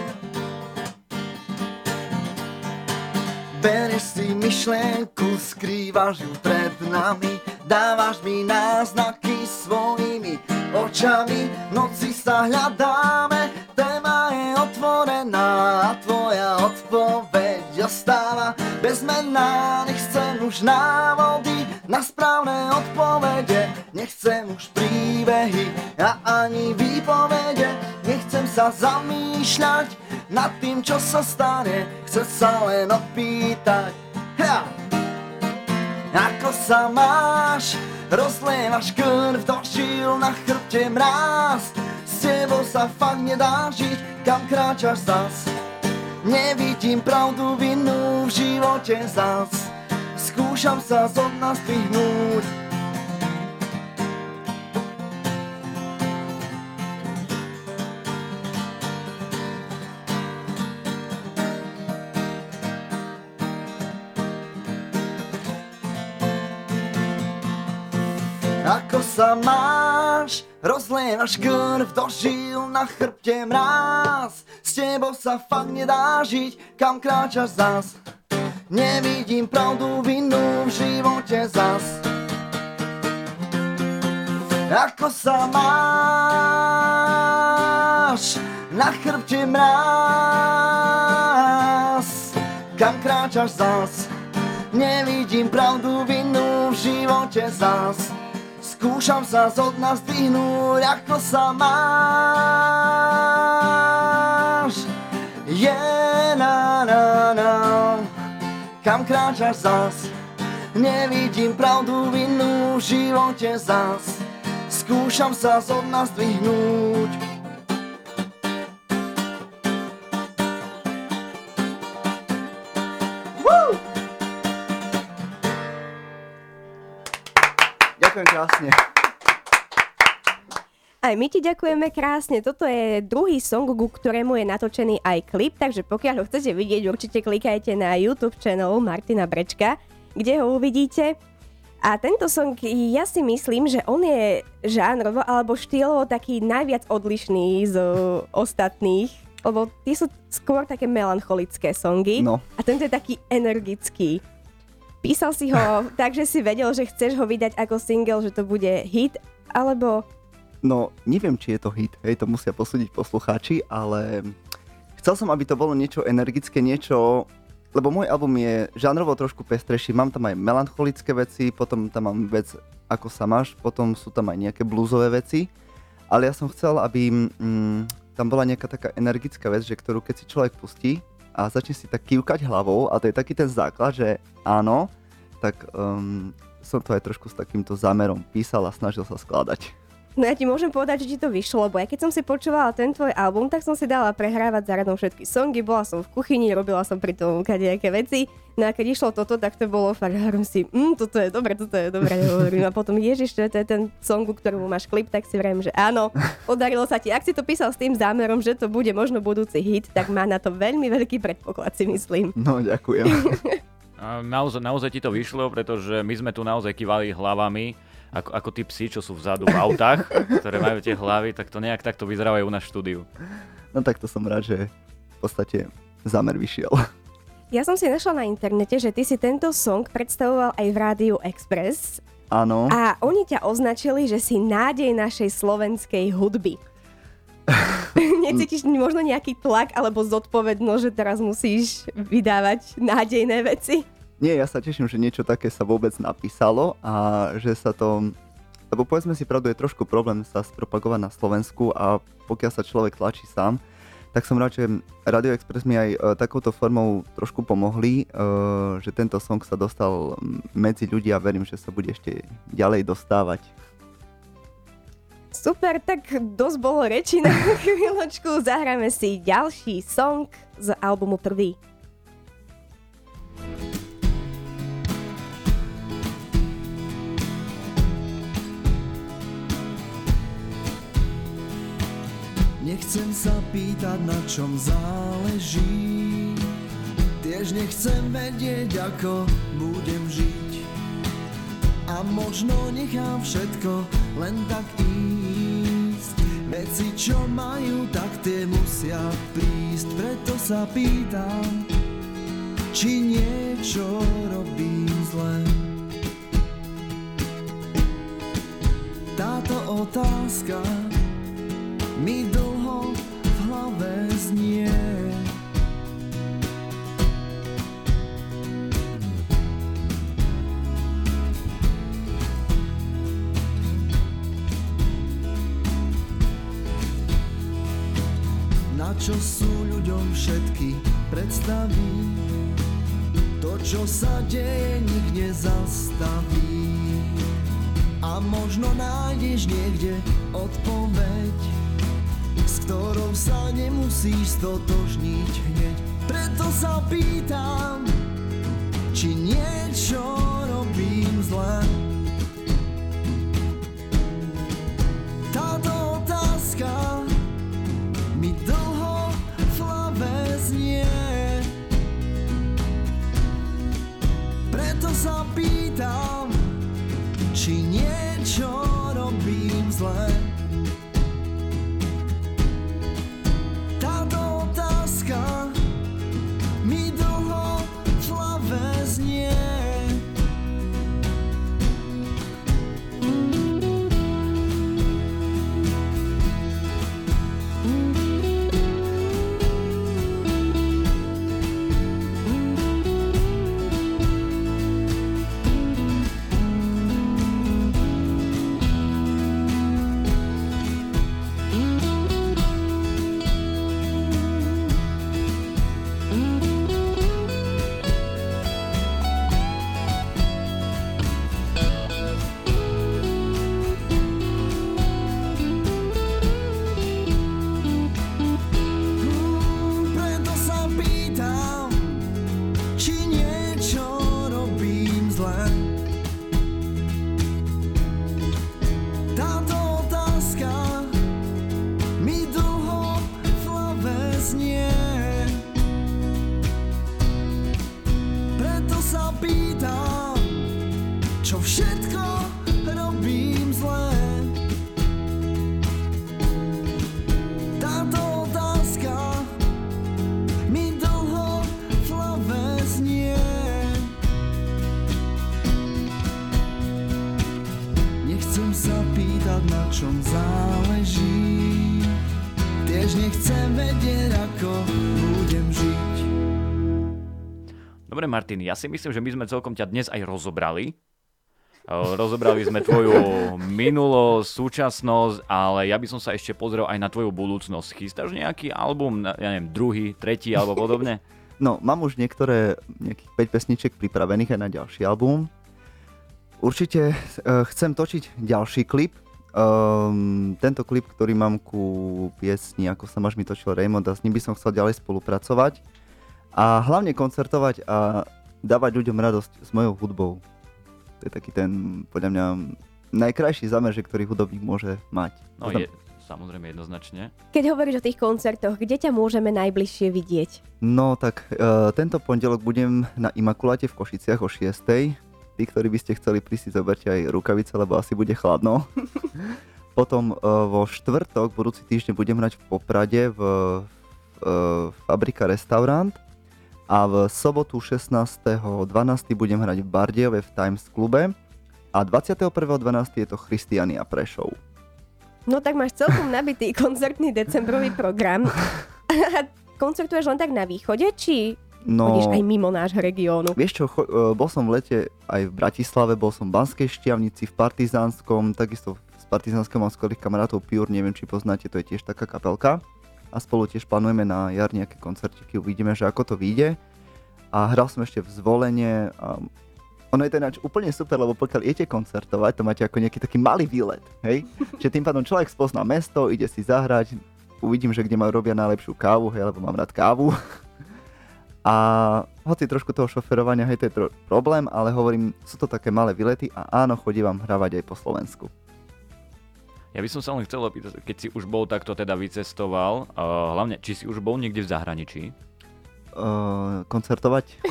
Bereš si myšlienku, skrývaš ju pred nami. Dávaš mi náznaky svojimi očami. V noci sa hľadáme, téma je otvorená a tvoja odpoveď ostáva bezmenná. Nechcem už návody na správne odpovede, nechcem už príbehy a ani výpovede. Nechcem sa zamýšľať nad tým, čo sa stane, chcem sa len opýtať. Ako sa máš? Rozlievaš krv do žil, na chrbte mráz. S tebou sa fakt nedá žiť, kam kráčaš zas? Nevidím pravdu, vinu v živote zas. Skúšam sa zo dna zdvihnúť. Ako sa máš? Rozlievaš krv do žil, na chrbte mráz. S tebou sa fakt nedá žiť, kam kráčaš zas? Nevidím pravdu, vinu v živote zas. Ako sa máš? Na chrbte mráz. Kam kráčaš zas? Nevidím pravdu, vinu v živote zas. Skúšam sa zo dna zdvihnúť. Ako sa máš? Na. Kam kráčaš zas? Nevidím pravdu, vinu v živote zas. Skúšam sa zo dna zdvihnúť. Ďakujem krásne. Aj my ti ďakujeme krásne. Toto je druhý song, ku ktorému je natočený aj klip, takže pokiaľ ho chcete vidieť, určite klikajte na YouTube channel Martina Brečka, kde ho uvidíte. A tento song, ja si myslím, že on je žánrovo alebo štýlovo taký najviac odlišný z ostatných, lebo tí sú skôr také melancholické songy. No. A tento je taký energický. Písal si ho tak, že si vedel, že chceš ho vydať ako single, že to bude hit, alebo... No, neviem, či je to hit, hej, to musia posúdiť poslucháči, ale chcel som, aby to bolo niečo energické, niečo... Lebo môj album je žánrovo trošku pestrejší, mám tam aj melancholické veci, potom tam mám vec Ako sa máš, potom sú tam aj nejaké bluesové veci, ale ja som chcel, aby tam bola nejaká taká energická vec, že ktorú keď si človek pustí, a začne si tak kývkať hlavou a to je taký ten základ, že áno, tak som to aj trošku s takýmto zámerom písal a snažil sa skladať. No ja ti môžem povedať, že ti to vyšlo, lebo ja keď som si počúvala ten tvoj album, tak som si dala prehrávať za radom všetky songy, bola som v kuchyni, robila som pri tom kadejaké veci. No a keď išlo toto, tak to bolo fakt, hovorím si, toto je dobre, hovorím. A potom, ježiš, to je ten song, ku ktorému máš klip, tak si vrajím, že áno, podarilo sa ti. Ak si to písal s tým zámerom, že to bude možno budúci hit, tak má na to veľmi veľký predpoklad, si myslím. No, ďakujem. Naozaj ti to vyšlo, pretože my sme tu naozaj kývali hlavami, ako tí psi, čo sú vzadu v autách, ktoré majú tie hlavy, tak to nejak takto vyzerávajú u nás v štúdiu. No tak to som rád, že v podstate zámer vyšiel. Ja som si našla na internete, že ty si tento song predstavoval aj v Rádiu Express. Áno. A oni ťa označili, že si nádej našej slovenskej hudby. Necítiš možno nejaký tlak alebo zodpovednosť, že teraz musíš vydávať nádejné veci? Nie, ja sa teším, že niečo také sa vôbec napísalo a že sa to... Lebo povedzme si pravdu, je trošku problém sa spropagovať na Slovensku a pokiaľ sa človek tlačí sám, tak som rád, že Radio Express mi aj takouto formou trošku pomohli, že tento song sa dostal medzi ľudí a verím, že sa bude ešte ďalej dostávať. Super, tak dosť bolo reči na chvíľočku. Zahráme si ďalší song z albumu Prvý. Nechcem sa pýtať, na čom záleží, tiež nechcem vedieť, ako budem žiť. A možno nechám všetko len tak ísť. Veci, čo majú, tak tie musia prísť. Preto sa pýtam, či niečo robím zle. Táto otázka mi dlho v hlave znie. Na čo sú ľuďom všetky predstavy? To, čo sa deje, nik nezastaví. A možno nájdeš niekde odpoveď, s ktorou sa nemusíš stotožniť hneď. Preto sa pýtam, či niečo robím zle. Táto otázka mi dlho v hlave znie. Preto sa pýtam, či niečo robím zle. Táto otázka mi dlho v hlave znie. Čo všetko robím zle. Táto otázka mi dlho v hlave znie. Nechcem sa pýtať, na čom záleží, tiež nechcem vedieť, ako budem žiť. Dobre, Martin, ja si myslím, že my sme celkom ťa dnes aj rozobrali. Rozobrali sme tvoju minulosť, súčasnosť, ale ja by som sa ešte pozrel aj na tvoju budúcnosť. Chystáš nejaký album, ja neviem, druhý, tretí alebo podobne? No, mám už nejakých 5 pesničiek pripravených aj na ďalší album. Určite chcem točiť ďalší klip Tento klip, ktorý mám ku piesni Ako sa máš, mi točil Raymond a s ním by som chcel ďalej spolupracovať a hlavne koncertovať a dávať ľuďom radosť s mojou hudbou. To je taký ten, podľa mňa, najkrajší zámer, ktorý hudobník môže mať. No je, samozrejme jednoznačne. Keď hovoríš o tých koncertoch, kde ťa môžeme najbližšie vidieť? No tak tento pondelok budem na Imakuláte v Košiciach o 6:00. Tí, ktorí by ste chceli prísť, zoberte aj rukavice, lebo asi bude chladno. Potom vo štvrtok, budúci týždeň, budem hrať v Poprade v Fabrika restaurant a v sobotu 16.12. budem hrať v Bardejove v Times klube a 21.12. je to Christiania Prešov. No tak máš celkom nabitý koncertný decembrový program. Koncertuješ len tak na východe, či chodíš aj mimo nášho regiónu? Vieš čo, bol som v lete aj v Bratislave, bol som v Banskej Štiavnici, v Partizánskom, takisto z Partizánskeho mám skvelých kamarátov Pure, neviem či poznáte, to je tiež taká kapelka. A spolu tiež plánujeme na jar nejaké koncertiky, uvidíme, že ako to vyjde. A hral som ešte v Zvolenie. Ono je to ináč úplne super, lebo pokiaľ idete koncertovať, to máte ako nejaký taký malý výlet, hej? Čiže tým pádom človek spozná mesto, ide si zahrať, uvidím, že kde robia najlepšiu kávu, hej, lebo mám rád kávu. A hoci trošku toho šoferovania, hej, to je problém, ale hovorím, sú to také malé výlety a áno, chodím hravať aj po Slovensku. Ja by som sa len chcel opýtať, keď si už bol takto teda vycestoval, hlavne, či si už bol niekde v zahraničí? Koncertovať?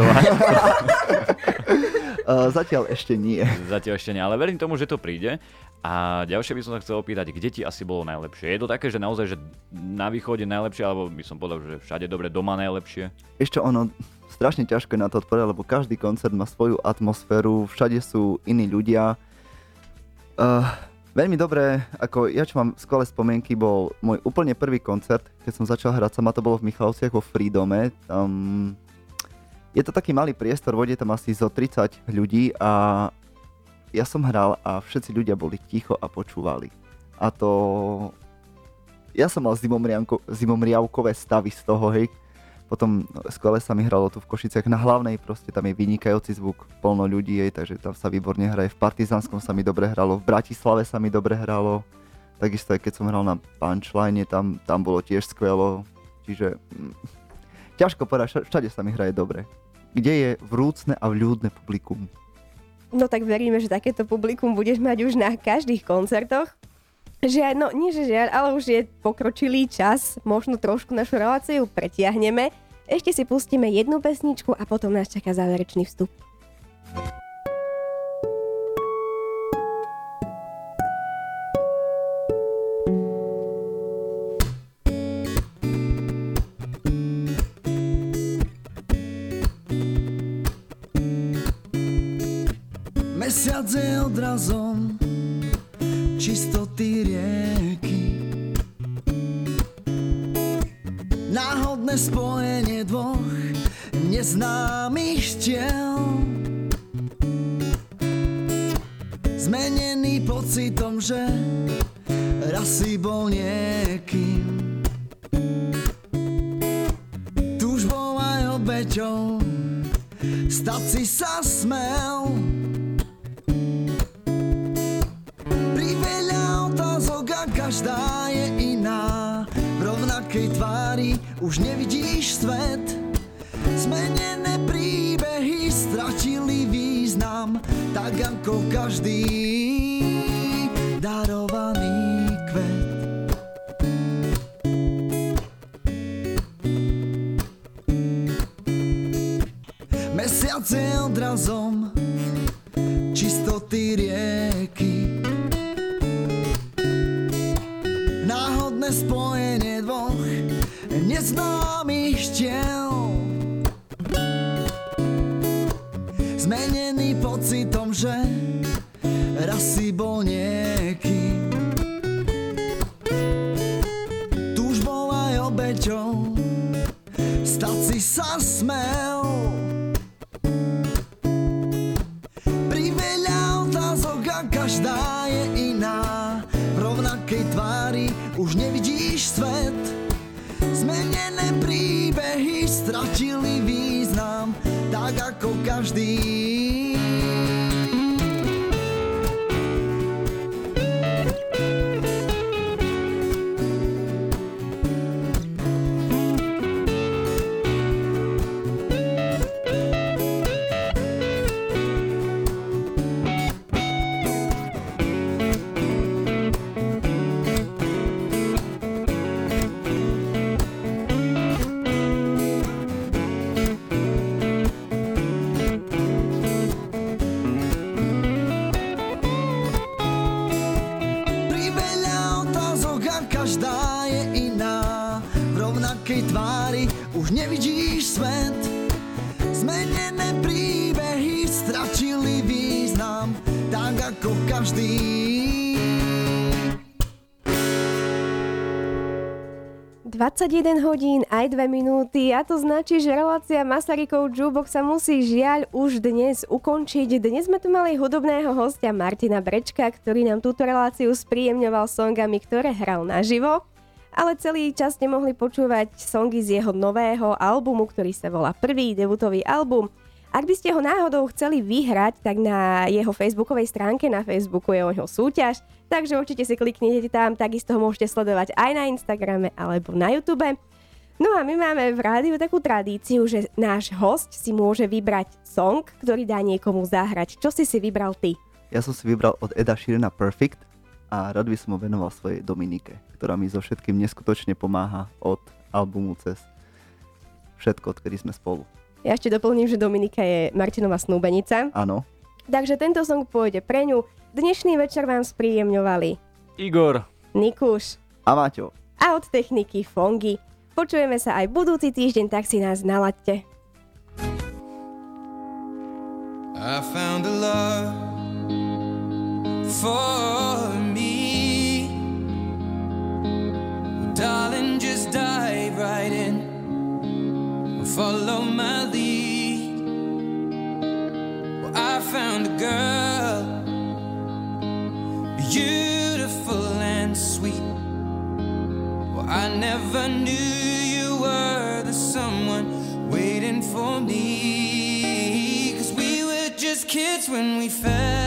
Zatiaľ ešte nie. Zatiaľ ešte nie, ale verím tomu, že to príde. A ďalšie by som sa chcel opýtať, kde ti asi bolo najlepšie? Je to také, že naozaj, že na východe najlepšie, alebo by som povedal, že všade dobre, doma najlepšie? Ešte ono, strašne ťažko na to odpovedať, lebo každý koncert má svoju atmosféru, všade sú iní ľudia. Veľmi dobré, ako ja čo mám skvelé spomienky, bol môj úplne prvý koncert, keď som začal hrať sama, to bolo v Michalovciach vo Freedome. Je to taký malý priestor, vode tam asi zo 30 ľudí a ja som hral a všetci ľudia boli ticho a počúvali. A to... Ja som mal zimomriavkové stavy z toho, hej. Potom skvelé sa mi hralo tu v Košiciach na Hlavnej, proste tam je vynikajúci zvuk, plno ľudí, hej, takže tam sa výborne hraje. V Partizánskom sa mi dobre hralo, v Bratislave sa mi dobre hralo. Takisto aj keď som hral na Punchline, tam bolo tiež skvelo. Čiže... ťažko povedať, všade sa mi hraje dobre. Kde je vrúcne a vľúdne publikum. No tak veríme, že takéto publikum budeš mať už na každých koncertoch. Žiaľ, no nie že žiaľ, ale už je pokročilý čas, možno trošku našu reláciu pretiahneme. Ešte si pustíme jednu pesničku a potom nás čaká záverečný vstup. Mesiac je odrazom čistoty rieky, náhodné spojenie dvoch neznámych tiel, zmenený pocitom, že raz si bol niekým, túžbou aj obeťou stať si sa smel. Každá je iná, v rovnakej tvári už nevidíš svet. Zmenené príbehy stratili význam, tak ako každý darovaný kvet. Mesiac je odrazom čistoty rieky, spojenie dvoch neznámych tiel, zmenený pocitom, že raz si bol niekým, túžbou aj obeťou stať si sa smel. Priveľa otázok a každá je iná, v rovnakej tvári už nevidíš svet. Zmenené príbehy stratili význam, tak ako každý. uvidíš svet. Zmenené príbehy stratili význam, tak ako každý. 21 hodín aj 2 minúty a to značí, že relácia Masarykov Jukebox sa musí žiaľ už dnes ukončiť. Dnes sme tu mali hudobného hostia Martina Brečka, ktorý nám túto reláciu spríjemňoval songami, ktoré hral naživo, ale celý čas ste mohli počúvať songy z jeho nového albumu, ktorý sa volá Prvý debutový album. Ak by ste ho náhodou chceli vyhrať, tak na jeho facebookovej stránke, na Facebooku je o ňo súťaž, takže určite si kliknite tam, takisto ho môžete sledovať aj na Instagrame alebo na YouTube. No a my máme v rádiu takú tradíciu, že náš host si môže vybrať song, ktorý dá niekomu zahrať. Čo si vybral ty? Ja som si vybral od Eda Sheerana Perfect a rád by som ho venoval svojej Dominike, ktorá mi so všetkým neskutočne pomáha od albumu cez všetko, odkedy sme spolu. Ja ešte doplním, že Dominika je Martinova snúbenica. Áno. Takže tento song pôjde pre ňu. Dnešný večer vám spríjemňovali Igor, Nikuš A Maťo. a od techniky Fongy. Počujeme sa aj budúci týždeň, tak si nás nalaďte. I found a love for me. Darling, just dive right in. Follow my lead. Well, I found a girl, beautiful and sweet. Well, I never knew you were the someone waiting for me. 'Cause we were just kids when we fell.